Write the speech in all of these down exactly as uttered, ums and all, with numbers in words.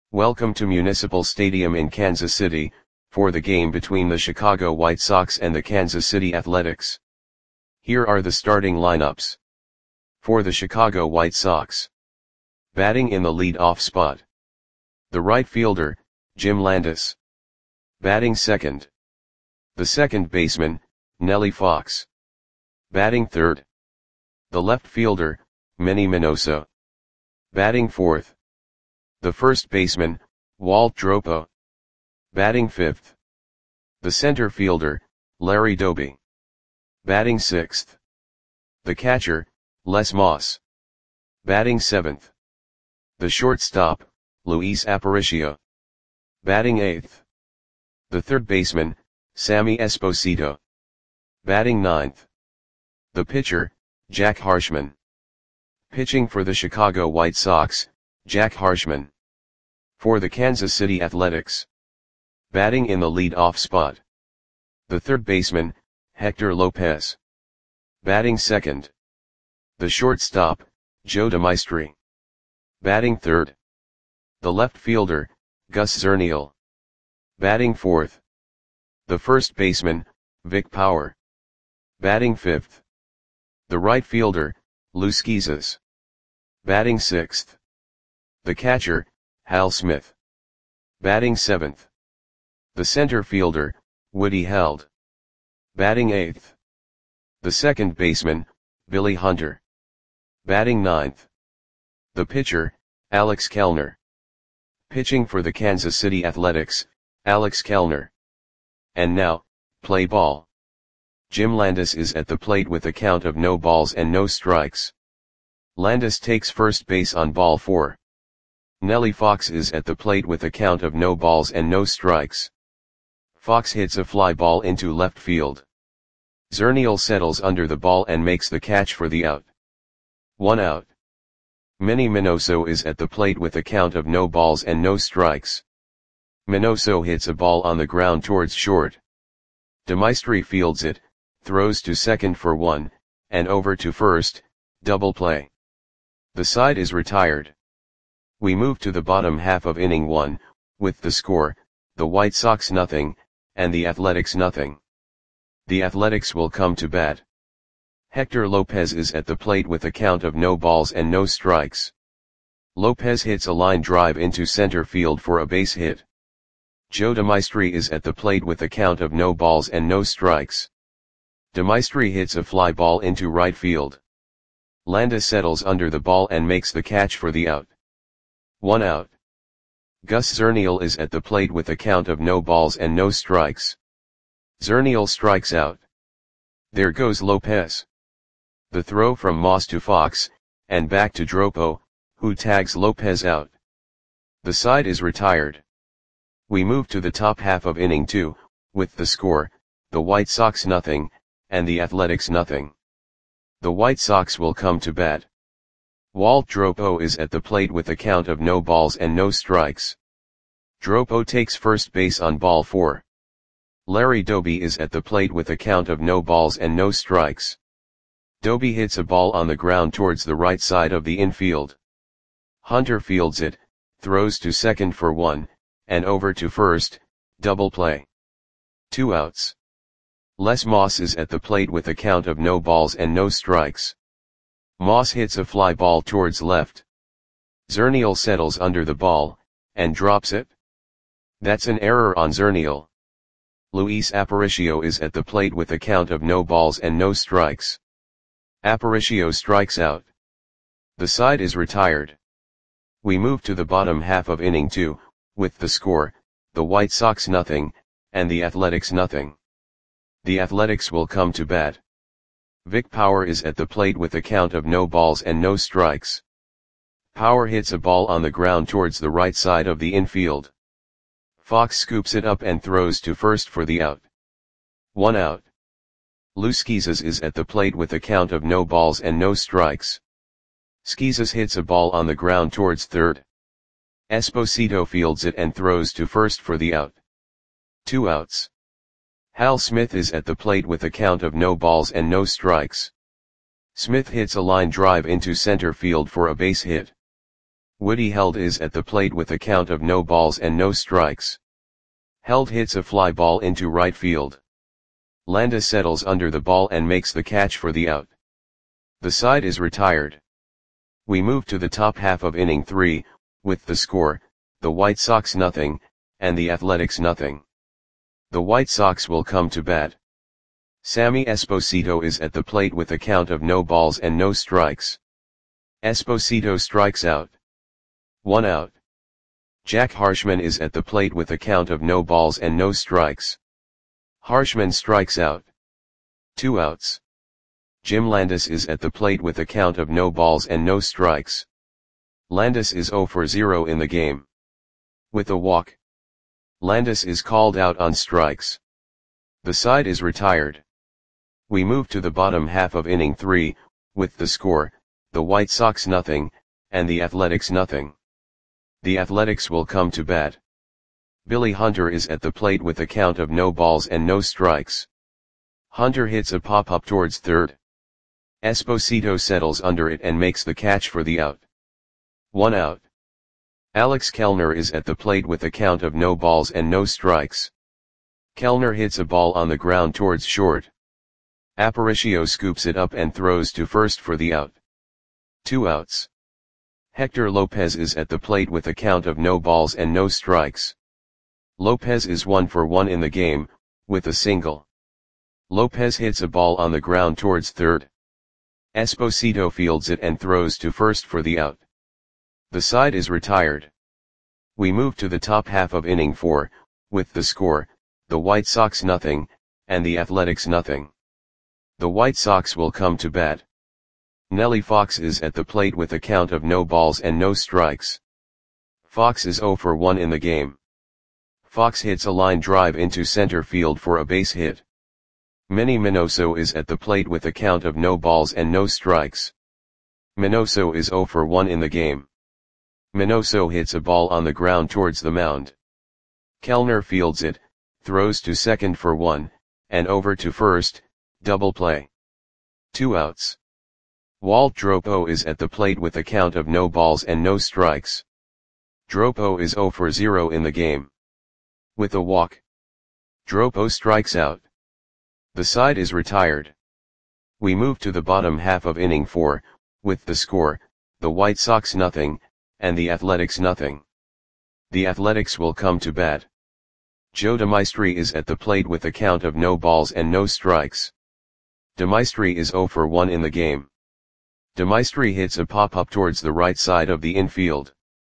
Welcome to Municipal Stadium in Kansas City, for the game between the Chicago White Sox and the Kansas City Athletics. Here are the starting lineups. For the Chicago White Sox. Batting in the lead-off spot. The right fielder, Jim Landis. Batting second. The second baseman, Nellie Fox. Batting third. The left fielder, Manny Minoso. Batting fourth. The first baseman, Walt Dropo. Batting fifth. The center fielder, Larry Doby. Batting sixth. The catcher, Les Moss. Batting seventh. The shortstop, Luis Aparicio. Batting eighth. The third baseman, Sammy Esposito. Batting ninth. The pitcher, Jack Harshman. Pitching for the Chicago White Sox, Jack Harshman. For the Kansas City Athletics. Batting in the lead-off spot. The third baseman, Hector Lopez. Batting second. The shortstop, Joe DeMaestri. Batting third. The left fielder, Gus Zernial. Batting fourth. The first baseman, Vic Power. Batting fifth. The right fielder, Lou Schizas. Batting sixth. The catcher, Hal Smith. Batting seventh. The center fielder, Woody Held. Batting eighth. The second baseman, Billy Hunter. Batting ninth. The pitcher, Alex Kellner. Pitching for the Kansas City Athletics, Alex Kellner. And now, play ball. Jim Landis is at the plate with a count of no balls and no strikes. Landis takes first base on ball four. Nellie Fox is at the plate with a count of no balls and no strikes. Fox hits a fly ball into left field. Zernial settles under the ball and makes the catch for the out. One out. Manny Minoso is at the plate with a count of no balls and no strikes. Minoso hits a ball on the ground towards short. DeMaestri fields it, throws to second for one, and over to first, double play. The side is retired. We move to the bottom half of inning one, with the score, the White Sox nothing, and the Athletics nothing. The Athletics will come to bat. Hector Lopez is at the plate with a count of no balls and no strikes. Lopez hits a line drive into center field for a base hit. Joe DeMaestri is at the plate with a count of no balls and no strikes. DeMaestri hits a fly ball into right field. Landis settles under the ball and makes the catch for the out. One out. Gus Zernial is at the plate with a count of no balls and no strikes. Zernial strikes out. There goes Lopez. The throw from Moss to Fox, and back to Dropo, who tags Lopez out. The side is retired. We move to the top half of inning two, with the score, the White Sox nothing, and the Athletics nothing. The White Sox will come to bat. Walt Dropo is at the plate with a count of no balls and no strikes. Dropo takes first base on ball four. Larry Doby is at the plate with a count of no balls and no strikes. Doby hits a ball on the ground towards the right side of the infield. Hunter fields it, throws to second for one, and over to first, double play. Two outs. Les Moss is at the plate with a count of no balls and no strikes. Moss hits a fly ball towards left. Zernial settles under the ball, and drops it. That's an error on Zernial. Luis Aparicio is at the plate with a count of no balls and no strikes. Aparicio strikes out. The side is retired. We move to the bottom half of inning two, with the score, the White Sox nothing, and the Athletics nothing. The Athletics will come to bat. Vic Power is at the plate with a count of no balls and no strikes. Power hits a ball on the ground towards the right side of the infield. Fox scoops it up and throws to first for the out. One out. Lou Schizas is at the plate with a count of no balls and no strikes. Schizas hits a ball on the ground towards third. Esposito fields it and throws to first for the out. Two outs. Hal Smith is at the plate with a count of no balls and no strikes. Smith hits a line drive into center field for a base hit. Woody Held is at the plate with a count of no balls and no strikes. Held hits a fly ball into right field. Landis settles under the ball and makes the catch for the out. The side is retired. We move to the top half of inning three, with the score, the White Sox nothing, and the Athletics nothing. The White Sox will come to bat. Sammy Esposito is at the plate with a count of no balls and no strikes. Esposito strikes out. One out. Jack Harshman is at the plate with a count of no balls and no strikes. Harshman strikes out. Two outs. Jim Landis is at the plate with a count of no balls and no strikes. Landis is zero for zero in the game. With a walk, Landis is called out on strikes. The side is retired. We move to the bottom half of inning three, with the score, the White Sox nothing, and the Athletics nothing. The Athletics will come to bat. Billy Hunter is at the plate with a count of no balls and no strikes. Hunter hits a pop-up towards third. Esposito settles under it and makes the catch for the out. One out. Alex Kellner is at the plate with a count of no balls and no strikes. Kellner hits a ball on the ground towards short. Aparicio scoops it up and throws to first for the out. Two outs. Hector Lopez is at the plate with a count of no balls and no strikes. Lopez is one for one in the game, with a single. Lopez hits a ball on the ground towards third. Esposito fields it and throws to first for the out. The side is retired. We move to the top half of inning four, with the score, the White Sox nothing, and the Athletics nothing. The White Sox will come to bat. Nellie Fox is at the plate with a count of no balls and no strikes. Fox is zero for one in the game. Fox hits a line drive into center field for a base hit. Manny Minoso is at the plate with a count of no balls and no strikes. Minoso is zero for one in the game. Minoso hits a ball on the ground towards the mound. Kellner fields it, throws to second for one, and over to first, double play. Two outs. Walt Dropo is at the plate with a count of no balls and no strikes. Dropo is zero for zero in the game. With a walk, Dropo strikes out. The side is retired. We move to the bottom half of inning four, with the score, the White Sox nothing, and the Athletics nothing. The Athletics will come to bat. Joe DeMaestri is at the plate with a count of no balls and no strikes. DeMaestri is zero for one in the game. DeMaestri hits a pop-up towards the right side of the infield.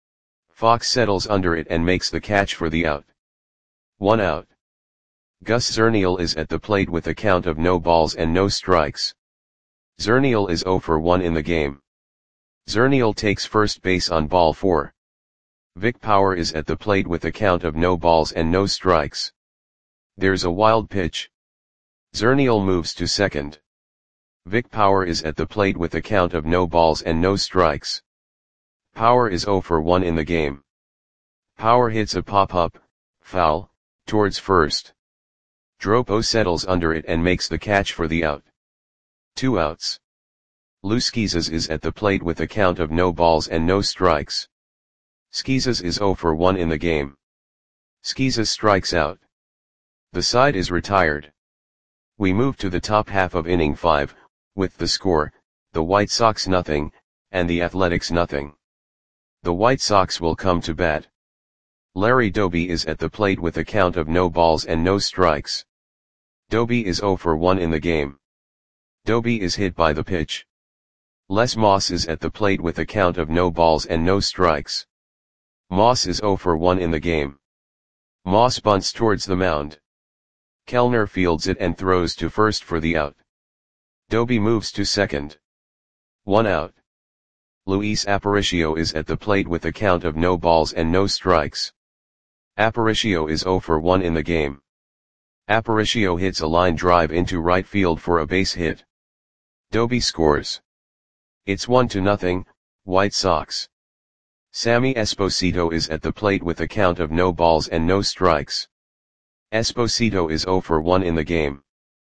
Fox settles under it and makes the catch for the out. One out. Gus Zernial is at the plate with a count of no balls and no strikes. Zernial is zero for one in the game. Zernial takes first base on ball four. Vic Power is at the plate with a count of no balls and no strikes. There's a wild pitch. Zernial moves to second. Vic Power is at the plate with a count of no balls and no strikes. Power is zero for one in the game. Power hits a pop-up, foul, towards first. Dropo settles under it and makes the catch for the out. Two outs. Lou Schizas is at the plate with a count of no balls and no strikes. Schizas is zero for one in the game. Schizas strikes out. The side is retired. We move to the top half of inning five, with the score, the White Sox nothing, and the Athletics nothing. The White Sox will come to bat. Larry Doby is at the plate with a count of no balls and no strikes. Doby is zero for one in the game. Doby is hit by the pitch. Les Moss is at the plate with a count of no balls and no strikes. Moss is zero for one in the game. Moss bunts towards the mound. Kellner fields it and throws to first for the out. Doby moves to second. One out. Luis Aparicio is at the plate with a count of no balls and no strikes. Aparicio is zero for one in the game. Aparicio hits a line drive into right field for a base hit. Doby scores. It's one to nothing, White Sox. Sammy Esposito is at the plate with a count of no balls and no strikes. Esposito is zero for one in the game.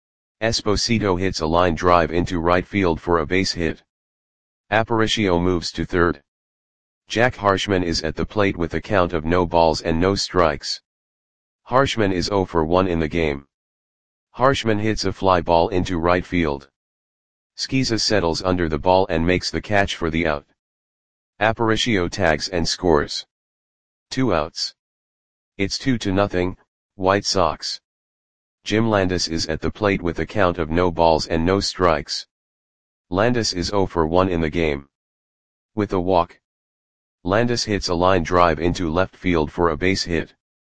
Esposito hits a line drive into right field for a base hit. Aparicio moves to third. Jack Harshman is at the plate with a count of no balls and no strikes. Harshman is zero for one in the game. Harshman hits a fly ball into right field. Skeeza settles under the ball and makes the catch for the out. Aparicio tags and scores. Two outs. It's two to nothing, White Sox. Jim Landis is at the plate with a count of no balls and no strikes. Landis is zero for one in the game. With a walk, Landis hits a line drive into left field for a base hit.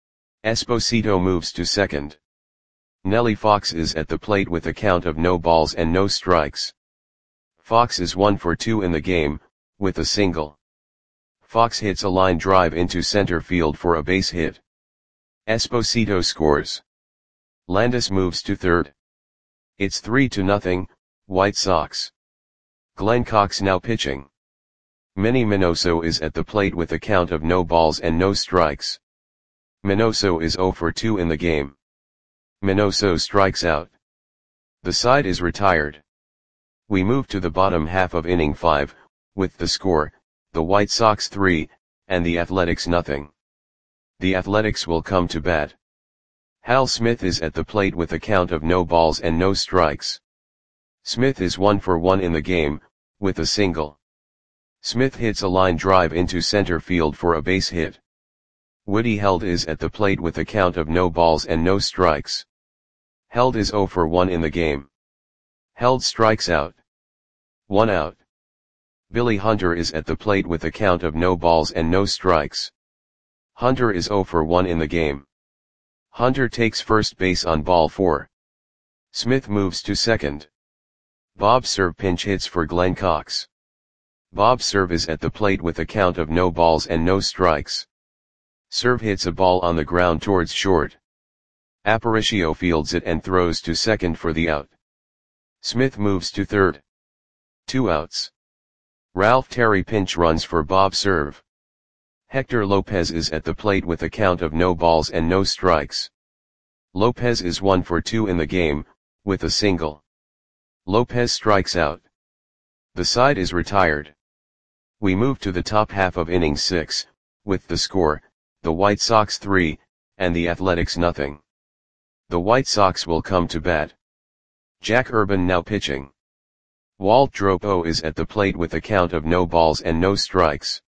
Esposito moves to second. Nellie Fox is at the plate with a count of no balls and no strikes. Fox is one for two in the game, with a single. Fox hits a line drive into center field for a base hit. Esposito scores. Landis moves to third. It's three to nothing, White Sox. Glenn Cox now pitching. Manny Minoso is at the plate with a count of no balls and no strikes. Minoso is zero for two in the game. Minoso strikes out. The side is retired. We move to the bottom half of inning five, with the score, the White Sox three, and the Athletics nothing. The Athletics will come to bat. Hal Smith is at the plate with a count of no balls and no strikes. Smith is one for one in the game, with a single. Smith hits a line drive into center field for a base hit. Woody Held is at the plate with a count of no balls and no strikes. Held is zero for one in the game. Held strikes out. One out. Billy Hunter is at the plate with a count of no balls and no strikes. Hunter is zero for one in the game. Hunter takes first base on ball four. Smith moves to second. Bob Cerv pinch hits for Glenn Cox. Bob Cerv is at the plate with a count of no balls and no strikes. Cerv hits a ball on the ground towards short. Aparicio fields it and throws to second for the out. Smith moves to third. Two outs. Ralph Terry pinch runs for Bob Cerv. Hector Lopez is at the plate with a count of no balls and no strikes. Lopez is one for two in the game, with a single. Lopez strikes out. The side is retired. We move to the top half of inning six, with the score, the White Sox three, and the Athletics nothing. The White Sox will come to bat. Jack Urban now pitching. Walt Dropo is at the plate with a count of no balls and no strikes.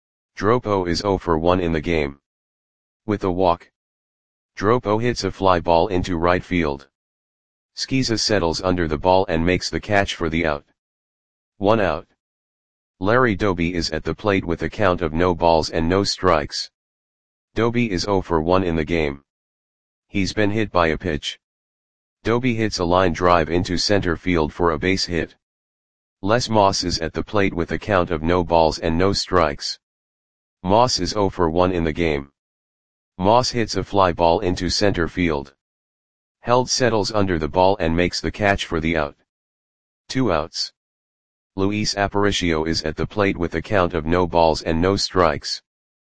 Dropo is zero for one in the game. With a walk, Dropo hits a fly ball into right field. Skeeza settles under the ball and makes the catch for the out. One out. Larry Doby is at the plate with a count of no balls and no strikes. Doby is zero for one in the game. He's been hit by a pitch. Doby hits a line drive into center field for a base hit. Les Moss is at the plate with a count of no balls and no strikes. Moss is zero for one in the game. Moss hits a fly ball into center field. Held settles under the ball and makes the catch for the out. Two outs. Luis Aparicio is at the plate with a count of no balls and no strikes.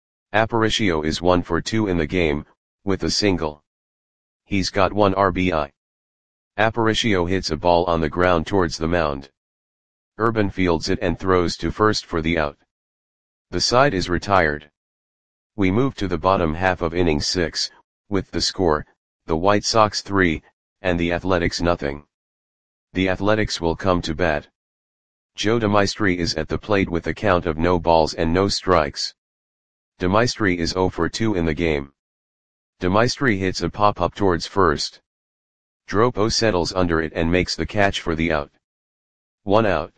Aparicio is one for two in the game, with a single. He's got one R B I. Aparicio hits a ball on the ground towards the mound. Urban fields it and throws to first for the out. The side is retired. We move to the bottom half of inning six, with the score, the White Sox three, and the Athletics nothing. The Athletics will come to bat. Joe DeMaestri is at the plate with a count of no balls and no strikes. DeMaestri is zero for two in the game. DeMaestri hits a pop-up towards first. Dropo settles under it and makes the catch for the out. One out.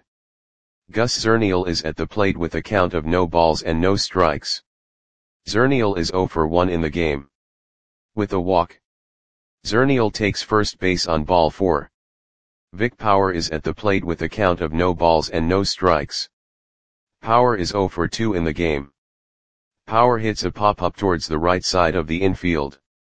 Gus Zernial is at the plate with a count of no balls and no strikes. Zernial is zero for one in the game. With a walk, Zernial takes first base on ball four. Vic Power is at the plate with a count of no balls and no strikes. Power is zero for two in the game. Power hits a pop-up towards the right side of the infield.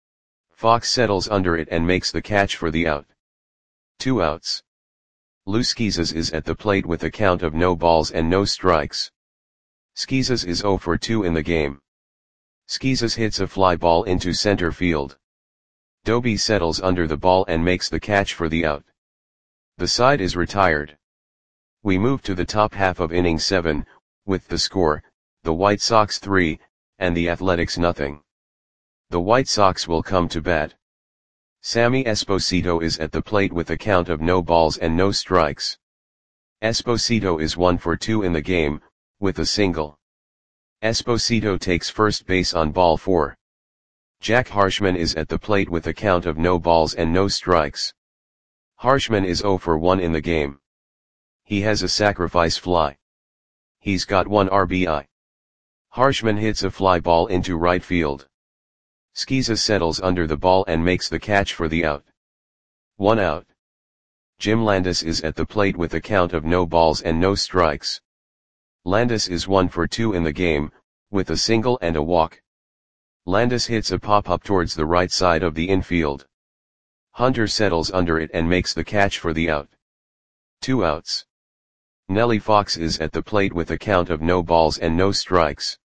Fox settles under it and makes the catch for the out. Two outs. Lou Skeezas is at the plate with a count of no balls and no strikes. Skeezas is zero for two in the game. Skeezas hits a fly ball into center field. Doby settles under the ball and makes the catch for the out. The side is retired. We move to the top half of inning seven, with the score, the White Sox three, and the Athletics nothing. The White Sox will come to bat. Sammy Esposito is at the plate with a count of no balls and no strikes. Esposito is one for two in the game, with a single. Esposito takes first base on ball four. Jack Harshman is at the plate with a count of no balls and no strikes. Harshman is zero for one in the game. He has a sacrifice fly. He's got one R B I. Harshman hits a fly ball into right field. Skiza settles under the ball and makes the catch for the out. One out. Jim Landis is at the plate with a count of no balls and no strikes. Landis is one for two in the game, with a single and a walk. Landis hits a pop-up towards the right side of the infield. Hunter settles under it and makes the catch for the out. Two outs. Nellie Fox is at the plate with a count of no balls and no strikes.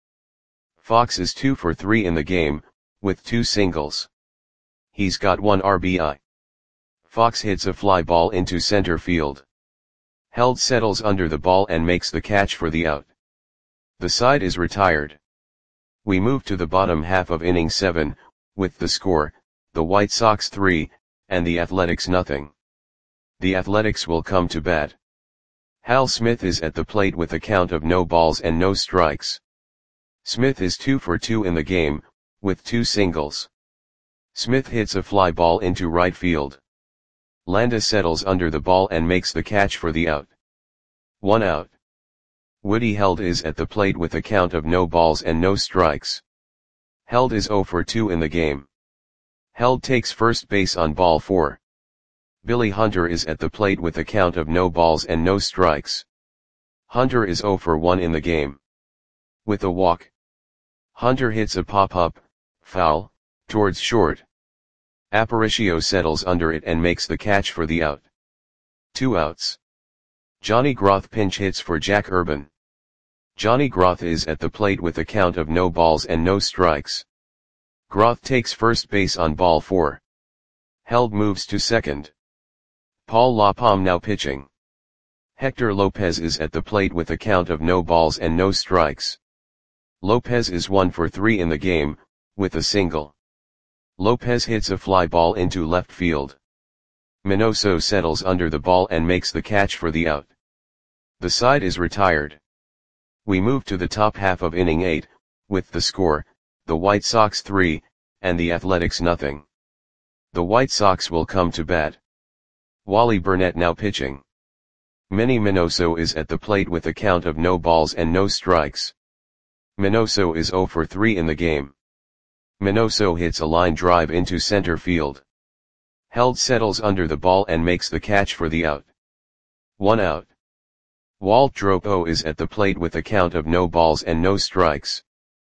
Fox is two for three in the game, with two singles. He's got one R B I. Fox hits a fly ball into center field. Held settles under the ball and makes the catch for the out. The side is retired. We move to the bottom half of inning seven, with the score, the White Sox three, and the Athletics nothing. The Athletics will come to bat. Hal Smith is at the plate with a count of no balls and no strikes. Smith is two for two in the game, with two singles. Smith hits a fly ball into right field. Landis settles under the ball and makes the catch for the out. One out. Woody Held is at the plate with a count of no balls and no strikes. Held is zero for two in the game. Held takes first base on ball four. Billy Hunter is at the plate with a count of no balls and no strikes. Hunter is zero for one in the game. With a walk. Hunter hits a pop-up, foul, towards short. Aparicio settles under it and makes the catch for the out. Two outs. Johnny Groth pinch hits for Jack Urban. Johnny Groth is at the plate with a count of no balls and no strikes. Groth takes first base on ball four. Held moves to second. Paul LaPalme now pitching. Hector Lopez is at the plate with a count of no balls and no strikes. Lopez is one for three in the game, with a single. Lopez hits a fly ball into left field. Minoso settles under the ball and makes the catch for the out. The side is retired. We move to the top half of inning eight, with the score, the White Sox three, and the Athletics nothing. The White Sox will come to bat. Wally Burnett now pitching. Manny Minoso is at the plate with a count of no balls and no strikes. Minoso is zero for three in the game. Minoso hits a line drive into center field. Held settles under the ball and makes the catch for the out. One out. Walt Dropo is at the plate with a count of no balls and no strikes.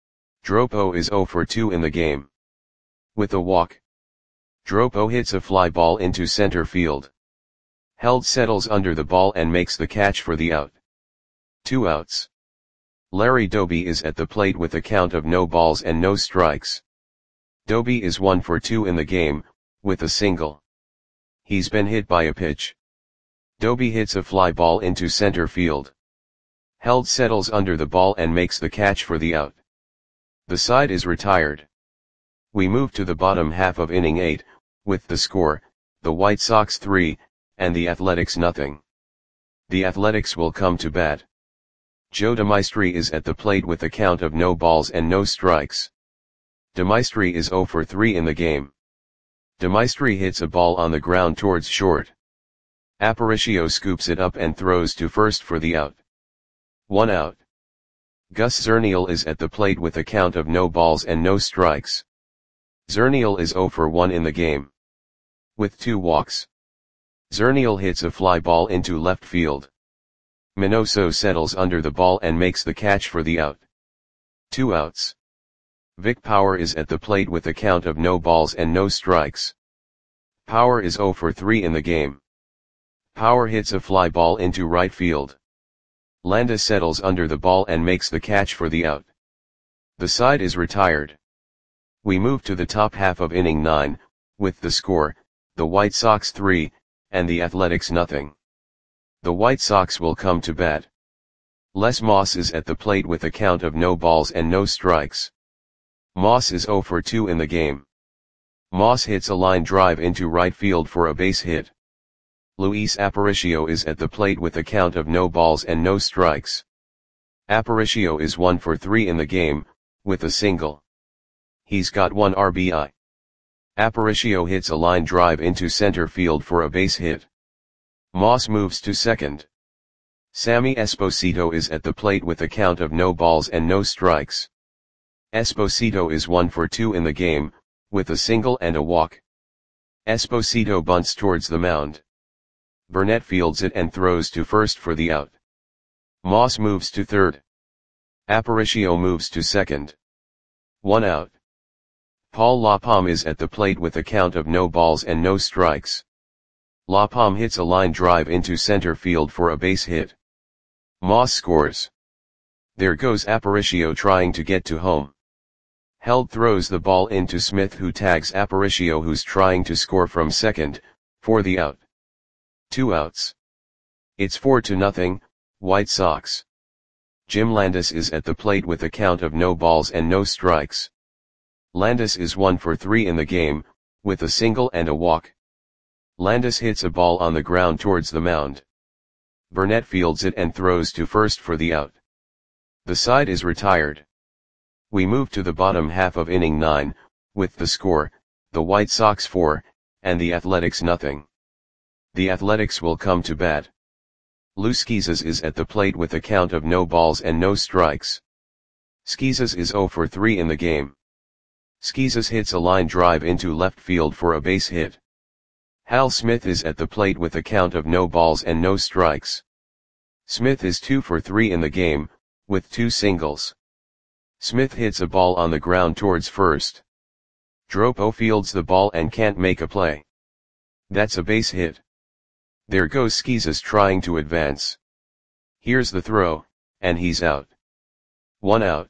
Dropo is zero for two in the game. With a walk. Dropo hits a fly ball into center field. Held settles under the ball and makes the catch for the out. Two outs. Larry Doby is at the plate with a count of no balls and no strikes. Doby is one for two in the game, with a single. He's been hit by a pitch. Doby hits a fly ball into center field. Held settles under the ball and makes the catch for the out. The side is retired. We move to the bottom half of inning eight, with the score, the White Sox three, and the Athletics nothing. The Athletics will come to bat. Joe DeMaestri is at the plate with a count of no balls and no strikes. DeMaestri is zero for three in the game. DeMaestri hits a ball on the ground towards short. Aparicio scoops it up and throws to first for the out. One out. Gus Zernial is at the plate with a count of no balls and no strikes. Zernial is zero for one in the game. With two walks. Zernial hits a fly ball into left field. Minoso settles under the ball and makes the catch for the out. Two outs. Vic Power is at the plate with a count of no balls and no strikes. Power is zero for three in the game. Power hits a fly ball into right field. Landis settles under the ball and makes the catch for the out. The side is retired. We move to the top half of inning nine, with the score, the White Sox three, and the Athletics nothing. The White Sox will come to bat. Les Moss is at the plate with a count of no balls and no strikes. Moss is zero for two in the game. Moss hits a line drive into right field for a base hit. Luis Aparicio is at the plate with a count of no balls and no strikes. Aparicio is one for three in the game, with a single. He's got one R B I. Aparicio hits a line drive into center field for a base hit. Moss moves to second. Sammy Esposito is at the plate with a count of no balls and no strikes. Esposito is one for two in the game, with a single and a walk. Esposito bunts towards the mound. Burnett fields it and throws to first for the out. Moss moves to third. Aparicio moves to second. One out. Paul LaPalm is at the plate with a count of no balls and no strikes. LaPalm hits a line drive into center field for a base hit. Moss scores. There goes Aparicio trying to get to home. Held throws the ball into Smith, who tags Aparicio, who's trying to score from second, for the out. Two outs. It's four to nothing, White Sox. Jim Landis is at the plate with a count of no balls and no strikes. Landis is one for three in the game, with a single and a walk. Landis hits a ball on the ground towards the mound. Burnett fields it and throws to first for the out. The side is retired. We move to the bottom half of inning nine, with the score, the White Sox four, and the Athletics nothing. The Athletics will come to bat. Lou Schizas is at the plate with a count of no balls and no strikes. Schizas is zero for three in the game. Schizas hits a line drive into left field for a base hit. Hal Smith is at the plate with a count of no balls and no strikes. Smith is two for three in the game, with two singles. Smith hits a ball on the ground towards first. Dropo fields the ball and can't make a play. That's a base hit. There goes Schizas trying to advance. Here's the throw, and he's out. One out.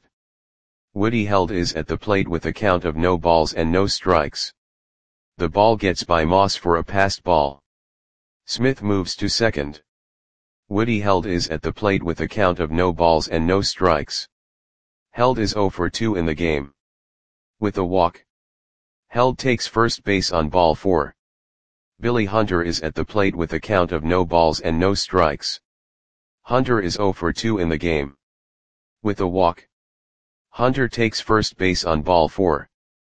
Woody Held is at the plate with a count of no balls and no strikes. The ball gets by Moss for a passed ball. Smith moves to second. Woody Held is at the plate with a count of no balls and no strikes. Held is zero for two in the game. With a walk. Held takes first base on ball four. Billy Hunter is at the plate with a count of no balls and no strikes. Hunter is zero for two in the game. With a walk. Hunter takes first base on ball four.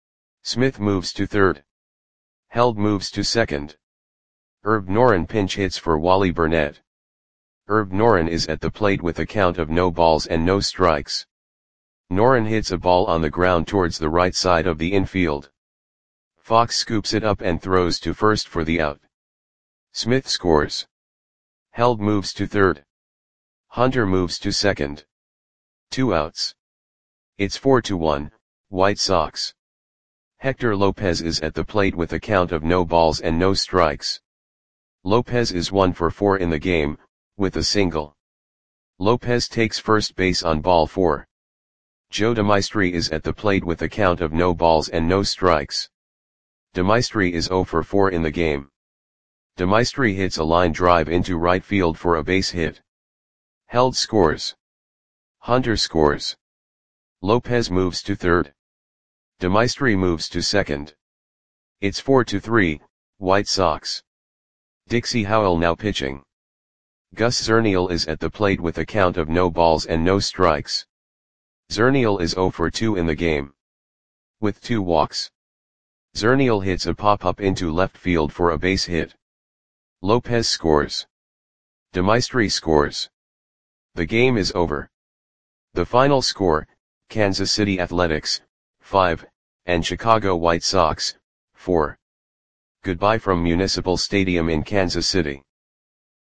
Smith moves to third. Held moves to second. Herb Noren pinch hits for Wally Burnett. Herb Noren is at the plate with a count of no balls and no strikes. Noren hits a ball on the ground towards the right side of the infield. Fox scoops it up and throws to first for the out. Smith scores. Held moves to third. Hunter moves to second. Two outs. It's four to one, White Sox. Hector Lopez is at the plate with a count of no balls and no strikes. Lopez is one for four in the game, with a single. Lopez takes first base on ball four. Joe DeMaestri is at the plate with a count of no balls and no strikes. DeMaestri is zero for four in the game. DeMaestri hits a line drive into right field for a base hit. Held scores. Hunter scores. Lopez moves to third. DeMaestri moves to second. It's four to three, White Sox. Dixie Howell now pitching. Gus Zernial is at the plate with a count of no balls and no strikes. Zernial is zero for two in the game. With two walks. Zernial hits a pop-up into left field for a base hit. Lopez scores. DeMaestri scores. The game is over. The final score, Kansas City Athletics, five, and Chicago White Sox, four. Goodbye from Municipal Stadium in Kansas City.